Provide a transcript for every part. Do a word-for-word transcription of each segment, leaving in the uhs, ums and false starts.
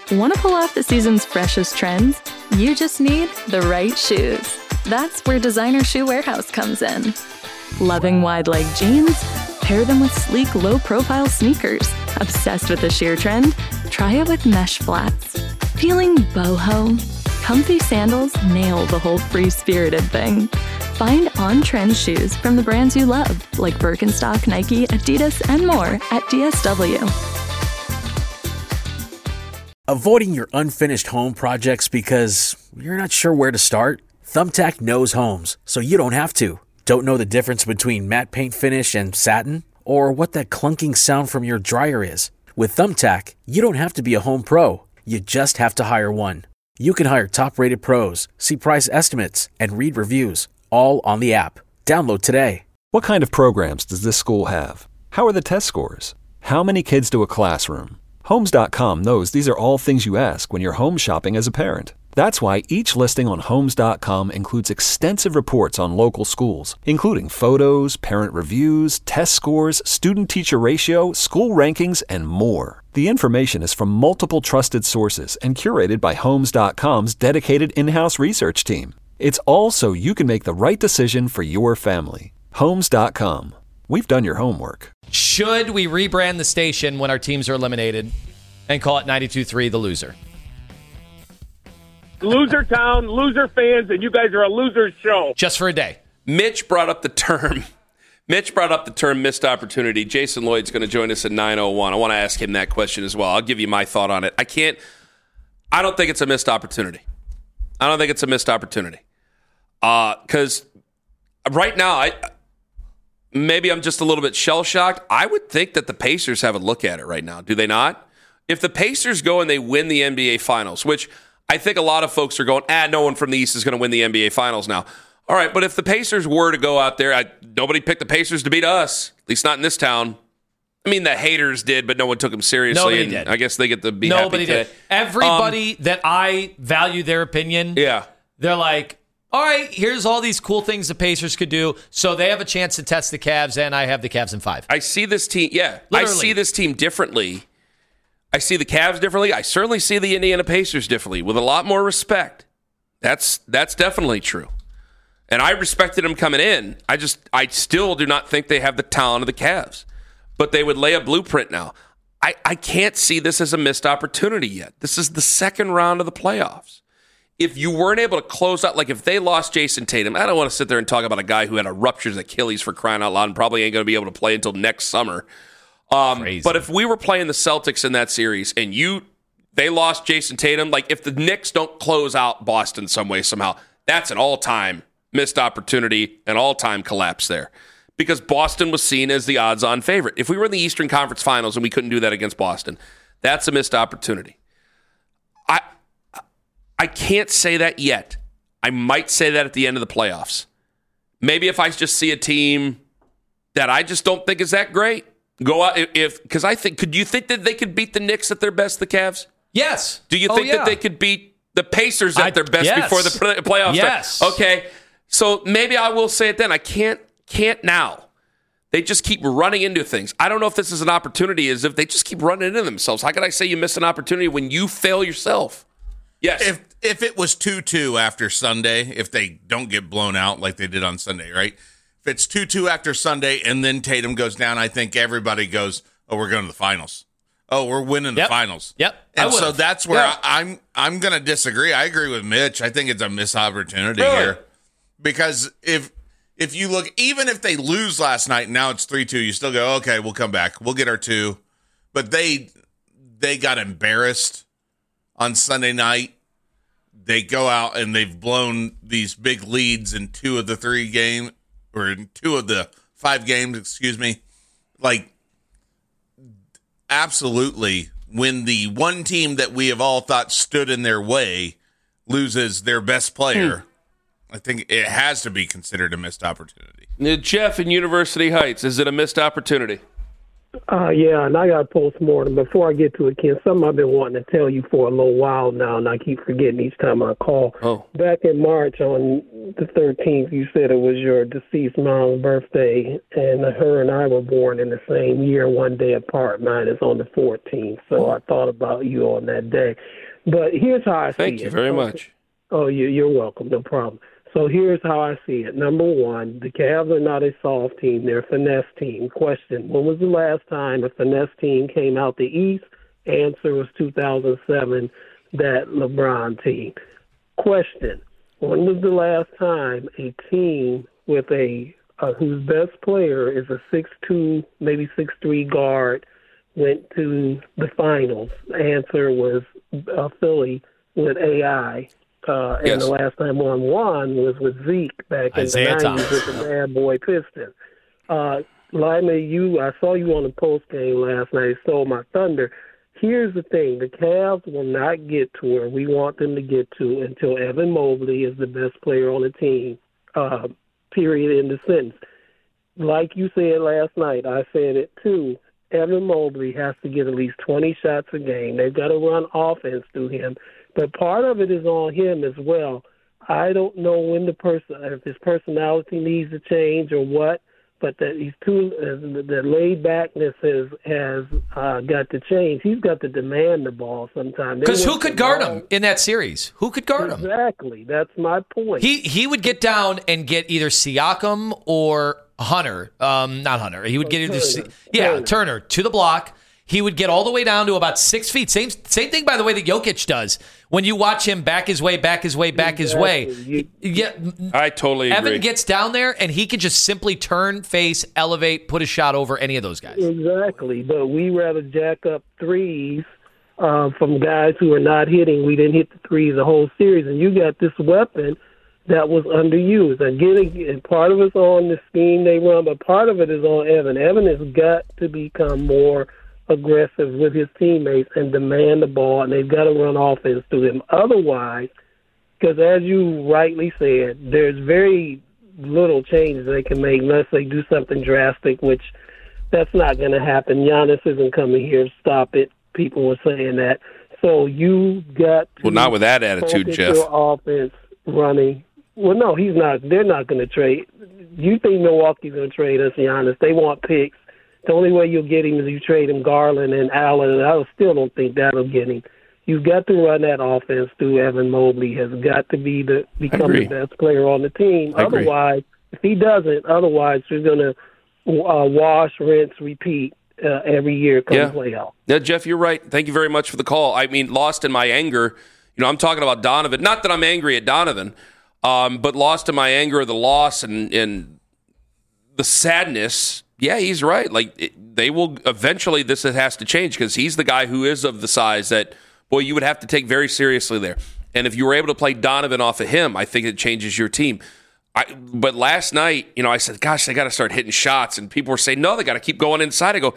Want to pull off the season's freshest trends? You just need the right shoes. That's where Designer Shoe Warehouse comes in. Loving wide-leg jeans? Pair them with sleek, low-profile sneakers. Obsessed with the sheer trend? Try it with mesh flats. Feeling boho? Comfy sandals nail the whole free-spirited thing. Find on-trend shoes from the brands you love, like Birkenstock, Nike, Adidas, and more at D S W. Avoiding your unfinished home projects because you're not sure where to start? Thumbtack knows homes, so you don't have to. Don't know the difference between matte paint finish and satin? Or what that clunking sound from your dryer is? With Thumbtack, you don't have to be a home pro. You just have to hire one. You can hire top-rated pros, see price estimates, and read reviews, all on the app. Download today. What kind of programs does this school have? How are the test scores? How many kids do a classroom? Homes dot com knows these are all things you ask when you're home shopping as a parent. That's why each listing on Homes dot com includes extensive reports on local schools, including photos, parent reviews, test scores, student-teacher ratio, school rankings, and more. The information is from multiple trusted sources and curated by Homes dot com's dedicated in-house research team. It's all so you can make the right decision for your family. Homes dot com. We've done your homework. Should we rebrand the station when our teams are eliminated and call it ninety-two three The Loser? Loser town, loser fans, and you guys are a loser show. Just for a day. Mitch brought up the term. Mitch brought up the term missed opportunity. Jason Lloyd's going to join us at nine oh one. I want to ask him that question as well. I'll give you my thought on it. I can't. I don't think it's a missed opportunity. I don't think it's a missed opportunity. Because uh, right now, I maybe I'm just a little bit shell-shocked. I would think that the Pacers have a look at it right now. Do they not? If the Pacers go and they win the N B A Finals, which I think a lot of folks are going, ah, no one from the East is going to win the N B A Finals now. All right, but if the Pacers were to go out there, I, nobody picked the Pacers to beat us, at least not in this town. I mean, the haters did, but no one took them seriously. Nobody and did. I guess they get to be Nobody happy today. did. Everybody Um, that I value their opinion, yeah, they're like, all right, here's all these cool things the Pacers could do. So they have a chance to test the Cavs, and I have the Cavs in five. I see this team, yeah, Literally. I see this team differently. I see the Cavs differently. I certainly see the Indiana Pacers differently, with a lot more respect. That's that's definitely true. And I respected them coming in. I just, I still do not think they have the talent of the Cavs. But they would lay a blueprint now. I, I can't see this as a missed opportunity yet. This is the second round of the playoffs. If you weren't able to close out, like if they lost Jason Tatum, I don't want to sit there and talk about a guy who had a ruptured Achilles for crying out loud and probably ain't going to be able to play until next summer. Um, but if we were playing the Celtics in that series and you, they lost Jason Tatum, like if the Knicks don't close out Boston some way, somehow, that's an all-time missed opportunity, an all-time collapse there. Because Boston was seen as the odds-on favorite. If we were in the Eastern Conference Finals and we couldn't do that against Boston, that's a missed opportunity. I I can't say that yet. I might say that at the end of the playoffs. Maybe if I just see a team that I just don't think is that great, go out if because I think could you think that they could beat the Knicks at their best, the Cavs? Yes. Do you oh, think yeah. that they could beat the Pacers at I, their best yes. before the play- playoffs? Yes. Start? Okay. So maybe I will say it then. I can't can't now. They just keep running into things. I don't know if this is an opportunity, as if they just keep running into themselves. How can I say you miss an opportunity when you fail yourself? Yes. If if it was two two after Sunday, if they don't get blown out like they did on Sunday, right? If it's two two after Sunday and then Tatum goes down, I think everybody goes, oh, we're going to the finals. Oh, we're winning the yep. finals. Yep. And so that's where yeah. I, I'm I'm going to disagree. I agree with Mitch. I think it's a missed opportunity really? here. Because if if you look, even if they lose last night and now it's three two, you still go, okay, we'll come back. We'll get our two. But they they got embarrassed on Sunday night. They go out and they've blown these big leads in two of the three games, or in two of the five games, excuse me. Like, absolutely, when the one team that we have all thought stood in their way loses their best player, hmm. I think it has to be considered a missed opportunity. Now, Jeff in University Heights, is it a missed opportunity? Uh, yeah, and I got a postmortem. Before I get to it, Ken, something I've been wanting to tell you for a little while now, and I keep forgetting each time I call. Oh. Back in March on the thirteenth, you said it was your deceased mom's birthday, and her and I were born in the same year, one day apart. Mine is on the fourteenth, so I thought about you on that day. But here's how I see it. Thank you very much. Oh, you, you're welcome. No problem. So here's how I see it. Number one, the Cavs are not a soft team. They're a finesse team. Question, when was the last time a finesse team came out the East? Answer was two thousand seven, that LeBron team. Question, when was the last time a team with a uh, whose best player is a six two, maybe six three guard went to the finals? Answer was uh, Philly with A I. Uh, and yes. the last time one won was with Zeke back in Isaiah the nineties with the Bad Boy Pistons. Uh, Lima, you, I saw you on the post game last night. Stole my thunder. Here's the thing: the Cavs will not get to where we want them to get to until Evan Mobley is the best player on the team. Uh, period. In the sentence. Like you said last night, I said it too. Evan Mobley has to get at least twenty shots a game. They've got to run offense through him. But part of it is on him as well. I don't know when the person, if his personality needs to change or what, but that he's too, uh, the laid backness has has uh, got to change. He's got to demand the ball sometimes. Because who could guard him in that series? Who could guard him? Exactly. That's my point. He he would get down and get either Siakam or Hunter. Um, not Hunter. He would get either Turner. yeah Turner. Turner to the block. He would get all the way down to about six feet. Same same thing, by the way, that Jokic does. When you watch him back his way, back his way, back his way. Exactly. Yeah, I totally agree. Evan gets down there, and he can just simply turn, face, elevate, put a shot over any of those guys. Exactly. But we rather jack up threes uh, from guys who are not hitting. We didn't hit the threes the whole series, and you got this weapon that was underused. Again, and part of it's on the scheme they run, but part of it is on Evan. Evan has got to become more aggressive with his teammates and demand the ball, and they've got to run offense through him. Otherwise, because as you rightly said, there's very little changes they can make unless they do something drastic, which that's not going to happen. Giannis isn't coming here to stop it. People were saying that. So you got to Well, not with that attitude, focus Jeff. your offense running. Well, no, he's not. They're not going to trade. You think Milwaukee's going to trade us, Giannis? They want picks. The only way you'll get him is you trade him Garland and Allen, and I still don't think that'll get him. You've got to run that offense through Evan Mobley. Has got to be the become the best player on the team. I agree. Otherwise, if he doesn't, otherwise you're going to uh, wash, rinse, repeat uh, every year come Yeah. playoff. Yeah, Jeff, you're right. Thank you very much for the call. I mean, lost in my anger. You know, I'm talking about Donovan. Not that I'm angry at Donovan, um, but lost in my anger of the loss and, and the sadness. Yeah, he's right. Like it, they will eventually. This has to change because he's the guy who is of the size that, boy, you would have to take very seriously there. And if you were able to play Donovan off of him, I think it changes your team. I, but last night, you know, I said, "Gosh, they got to start hitting shots," and people were saying, "No, they got to keep going inside." I go,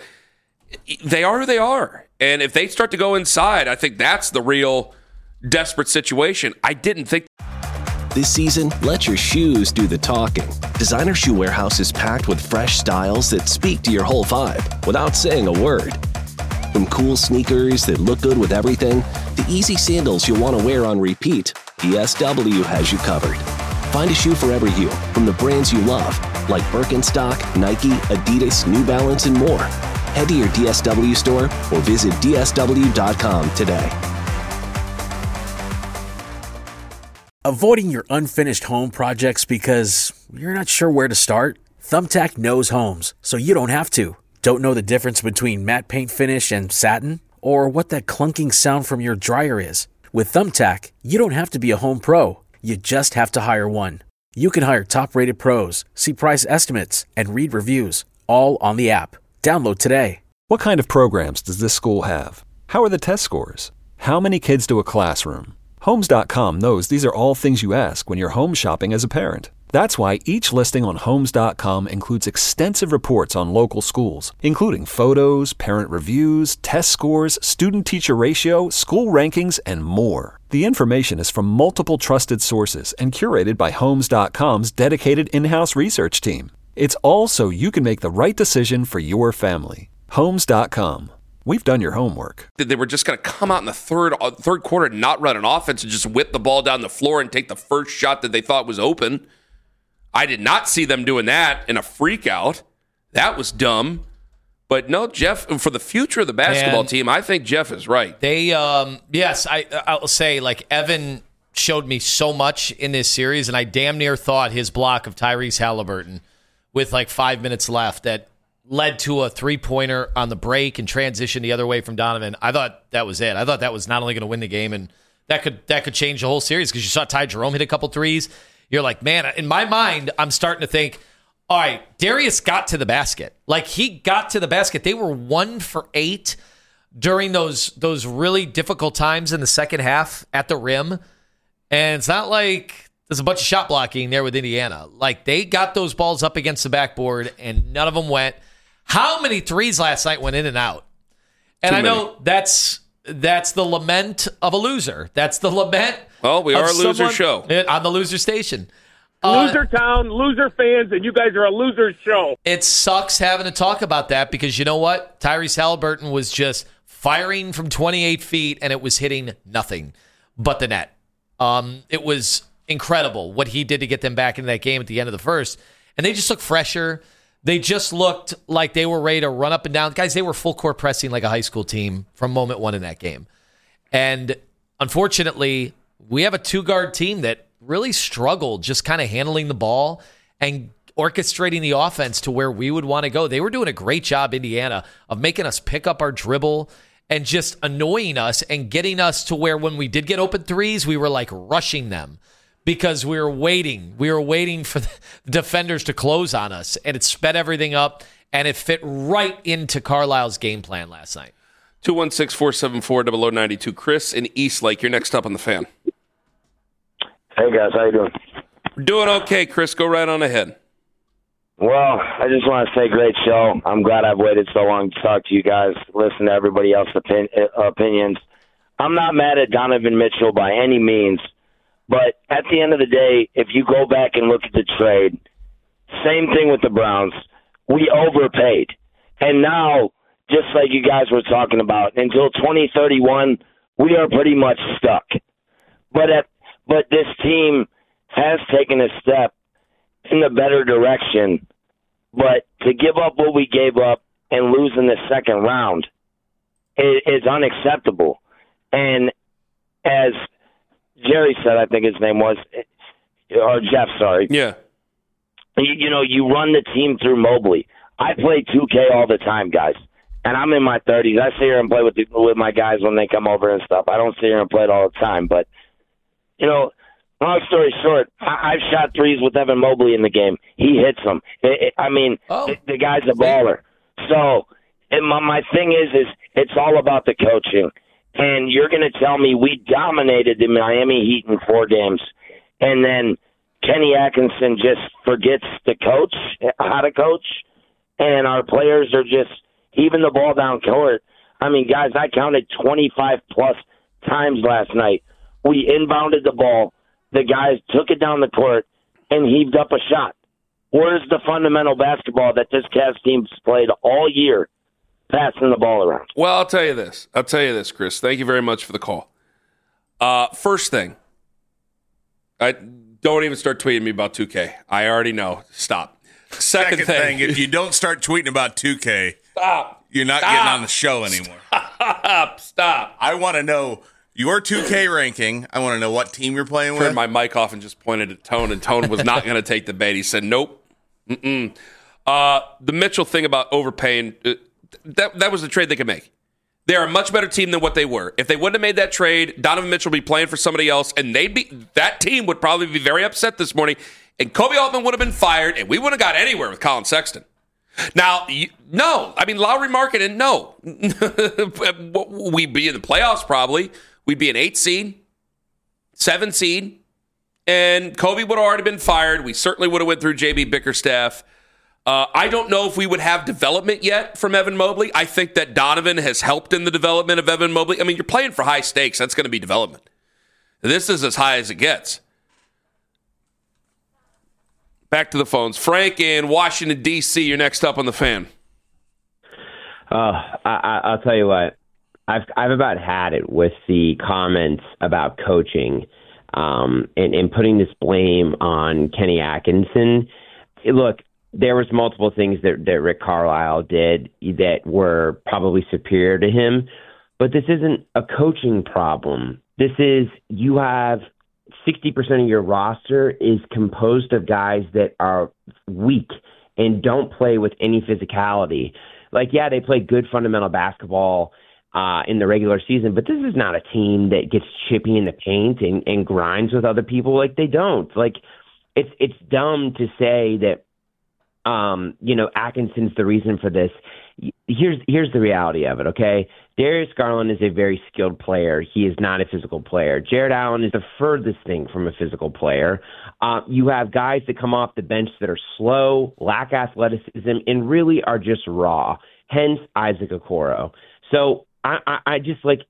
"They are who they are," and if they start to go inside, I think that's the real desperate situation. I didn't think. This season, let your shoes do the talking. Designer Shoe Warehouse is packed with fresh styles that speak to your whole vibe without saying a word. From cool sneakers that look good with everything to easy sandals you'll want to wear on repeat, D S W has you covered. Find a shoe for every you from the brands you love, like Birkenstock, Nike, Adidas, New Balance, and more. Head to your D S W store or visit D S W dot com today. Avoiding your unfinished home projects because you're not sure where to start? Thumbtack knows homes, so you don't have to. Don't know the difference between matte paint finish and satin? Or what that clunking sound from your dryer is? With Thumbtack, you don't have to be a home pro. You just have to hire one. You can hire top-rated pros, see price estimates, and read reviews, all on the app. Download today. What kind of programs does this school have? How are the test scores? How many kids do a classroom? Homes dot com knows these are all things you ask when you're home shopping as a parent. That's why each listing on Homes dot com includes extensive reports on local schools, including photos, parent reviews, test scores, student-teacher ratio, school rankings, and more. The information is from multiple trusted sources and curated by Homes dot com's dedicated in-house research team. It's all so you can make the right decision for your family. Homes dot com. We've done your homework. They were just going to come out in the third uh, third quarter and not run an offense and just whip the ball down the floor and take the first shot that they thought was open. I did not see them doing that in a freak out. That was dumb. But no, Jeff, for the future of the basketball and team, I think Jeff is right. They, um, yes, I, I'll say, like, Evan showed me so much in this series, and I damn near thought his block of Tyrese Halliburton with like five minutes left that led to a three-pointer on the break and transition the other way from Donovan. I thought that was it. I thought that was not only going to win the game, and that could that could change the whole series because you saw Ty Jerome hit a couple threes. You're like, man, in my mind, I'm starting to think, all right, Darius got to the basket. Like, he got to the basket. They were one for eight during those those really difficult times in the second half at the rim. And it's not like there's a bunch of shot blocking there with Indiana. Like, they got those balls up against the backboard, and none of them went. How many threes last night went in and out? And Too I know many. that's that's the lament of a loser. That's the lament. Well, we are of a loser someone- show. on the loser station. Uh, Loser town, loser fans, and you guys are a loser show. It sucks having to talk about that because you know what? Tyrese Halliburton was just firing from twenty-eight feet and it was hitting nothing but the net. Um, it was incredible what he did to get them back into that game at the end of the first. And they just looked fresher. They just looked like they were ready to run up and down. Guys, they were full court pressing like a high school team from moment one in that game. And unfortunately, we have a two-guard team that really struggled just kind of handling the ball and orchestrating the offense to where we would want to go. They were doing a great job, Indiana, of making us pick up our dribble and just annoying us and getting us to where when we did get open threes, we were like rushing them because we were waiting. We were waiting for the defenders to close on us, and it sped everything up, and it fit right into Carlisle's game plan last night. two one six, four seven four, zero zero nine two. Chris in Eastlake, you're next up on the Fan. Hey, guys. How you doing? Doing okay, Chris. Go right on ahead. Well, I just want to say great show. I'm glad I've waited so long to talk to you guys, listen to everybody else's opin- opinions. I'm not mad at Donovan Mitchell by any means, but at the end of the day, if you go back and look at the trade, same thing with the Browns. We overpaid. And now, just like you guys were talking about, until twenty thirty-one, we are pretty much stuck. But at But this team has taken a step in the better direction. But to give up what we gave up and lose in the second round is, is unacceptable. And as Jerry said, I think his name was, or Jeff, sorry. Yeah. You, you know, you run the team through Mobley. I play two K all the time, guys. And I'm in my thirties. I sit here and play with the, with my guys when they come over and stuff. I don't sit here and play it all the time, but you know, long story short, I- I've shot threes with Evan Mobley in the game. He hits them. It, it, I mean, Oh. the, the guy's a baller. So and my, my thing is, is it's all about the coaching. And you're going to tell me we dominated the Miami Heat in four games, and then Kenny Atkinson just forgets to coach, how to coach, and our players are just heaving the ball down court. I mean, guys, I counted twenty-five plus times last night. We inbounded the ball. The guys took it down the court and heaved up a shot. Where's the fundamental basketball that this Cavs team's played all year, passing the ball around? Well, I'll tell you this. I'll tell you this, Chris. Thank you very much for the call. Uh, first thing, I don't even start tweeting me about two K. I already know. Stop. Second, Second thing, if you don't start tweeting about two K, stop. you're not Stop. getting on the show anymore. Stop. Stop. I want to know your two K ranking. I want to know what team you're playing with. Turned my mic off and just pointed at Tone, and Tone was not going to take the bait. He said, nope. Mm-mm. Uh, the Mitchell thing about overpaying, uh, that, that was the trade they could make. They're a much better team than what they were. If they wouldn't have made that trade, Donovan Mitchell would be playing for somebody else, and they'd be that team would probably be very upset this morning, and Kobe Altman would have been fired, and we wouldn't have got anywhere with Colin Sexton. Now, you, no. I mean, Lowry Markkanen, no. We'd be in the playoffs probably. We'd be an eight seed, seven seed, and Kobe would have already been fired. We certainly would have went through J B Bickerstaff. Uh, I don't know if we would have development yet from Evan Mobley. I think that Donovan has helped in the development of Evan Mobley. I mean, you're playing for high stakes. That's going to be development. This is as high as it gets. Back to the phones. Frank in Washington, D C, you're next up on the Fan. Uh, I, I, I'll tell you what. I've I've about had it with the comments about coaching um, and, and putting this blame on Kenny Atkinson. Look, there was multiple things that, that Rick Carlisle did that were probably superior to him, but this isn't a coaching problem. This is you have sixty percent of your roster is composed of guys that are weak and don't play with any physicality. Like, yeah, they play good fundamental basketball Uh, in the regular season, but this is not a team that gets chippy in the paint and, and grinds with other people. Like, they don't. Like, it's it's dumb to say that, um, you know, Atkinson's the reason for this. Here's here's the reality of it, okay? Darius Garland is a very skilled player. He is not a physical player. Jared Allen is the furthest thing from a physical player. Uh, you have guys that come off the bench that are slow, lack athleticism, and really are just raw, hence Isaac Okoro. So, I, I, I just like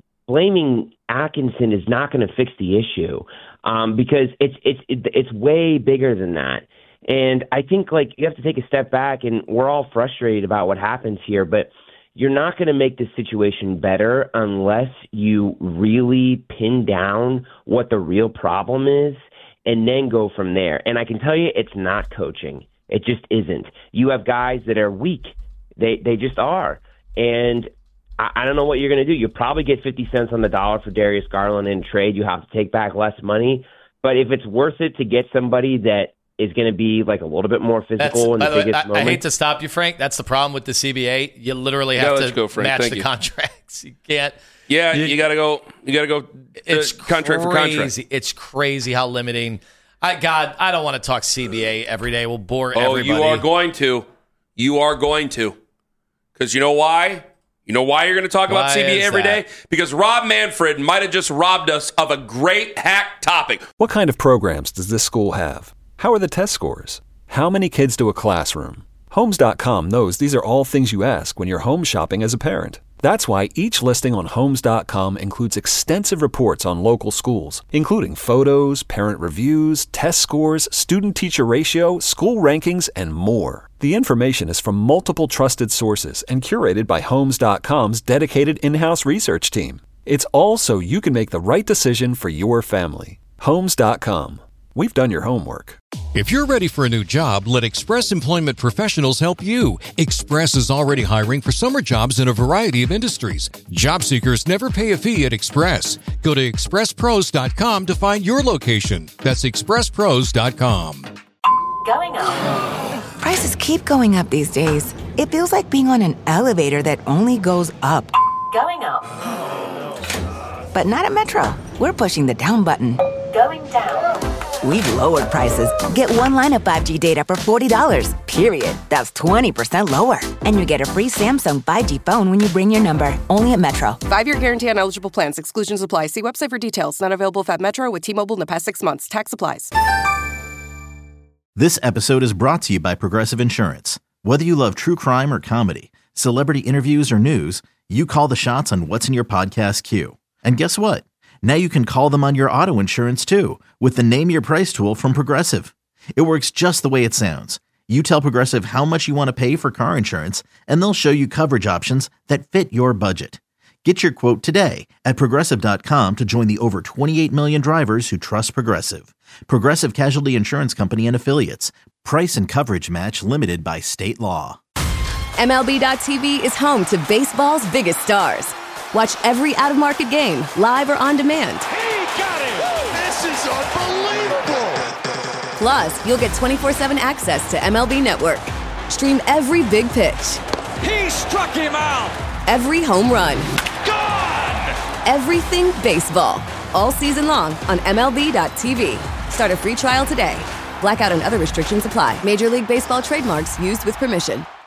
blaming Atkinson is not going to fix the issue um, because it's it's it, it's way bigger than that. And I think like you have to take a step back, and we're all frustrated about what happens here, but you're not going to make the situation better unless you really pin down what the real problem is and then go from there. And I can tell you it's not coaching. It just isn't. You have guys that are weak. They they just are. And I don't know what you're going to do. You'll probably get fifty cents on the dollar for Darius Garland in trade. You have to take back less money. But if it's worth it to get somebody that is going to be like a little bit more physical in the biggest I, moment. I hate to stop you, Frank. That's the problem with the C B A. You literally have no, to go, match Thank the you. contracts. You can't. Yeah, you, you got to go. You got to go. It's uh, contract crazy. for contract. It's crazy how limiting. I God, I don't want to talk C B A every day. We'll bore oh, everybody. you are going to. You are going to. Because you know why? You know why you're going to talk Why about C B A is every that? day? Because Rob Manfred might have just robbed us of a great hack topic. What kind of programs does this school have? How are the test scores? How many kids to a classroom? Homes dot com knows these are all things you ask when you're home shopping as a parent. That's why each listing on Homes dot com includes extensive reports on local schools, including photos, parent reviews, test scores, student-teacher ratio, school rankings, and more. The information is from multiple trusted sources and curated by Homes dot com's dedicated in-house research team. It's all so you can make the right decision for your family. Homes dot com. We've done your homework. If you're ready for a new job, let Express Employment Professionals help you. Express is already hiring for summer jobs in a variety of industries. Job seekers never pay a fee at Express. Go to express pros dot com to find your location. That's express pros dot com. Going up. Prices keep going up these days. It feels like being on an elevator that only goes up. Going up. But not at Metro. We're pushing the down button. Going down. We've lowered prices. Get one line of five G data for forty dollars, period. That's twenty percent lower. And you get a free Samsung five G phone when you bring your number. Only at Metro. Five-year guarantee on eligible plans. Exclusions apply. See website for details. Not available if at Metro with T-Mobile in the past six months. Tax applies. This episode is brought to you by Progressive Insurance. Whether you love true crime or comedy, celebrity interviews or news, you call the shots on what's in your podcast queue. And guess what? Now you can call them on your auto insurance too with the Name Your Price tool from Progressive. It works just the way it sounds. You tell Progressive how much you want to pay for car insurance, and they'll show you coverage options that fit your budget. Get your quote today at Progressive dot com to join the over twenty-eight million drivers who trust Progressive. Progressive Casualty Insurance Company and Affiliates. Price and coverage match limited by state law. M L B dot T V is home to baseball's biggest stars. Watch every out-of-market game, live or on demand. He got it! This is unbelievable! Plus, you'll get twenty-four seven access to M L B Network. Stream every big pitch. He struck him out! Every home run. Gone! Everything baseball. All season long on M L B dot T V. Start a free trial today. Blackout and other restrictions apply. Major League Baseball trademarks used with permission.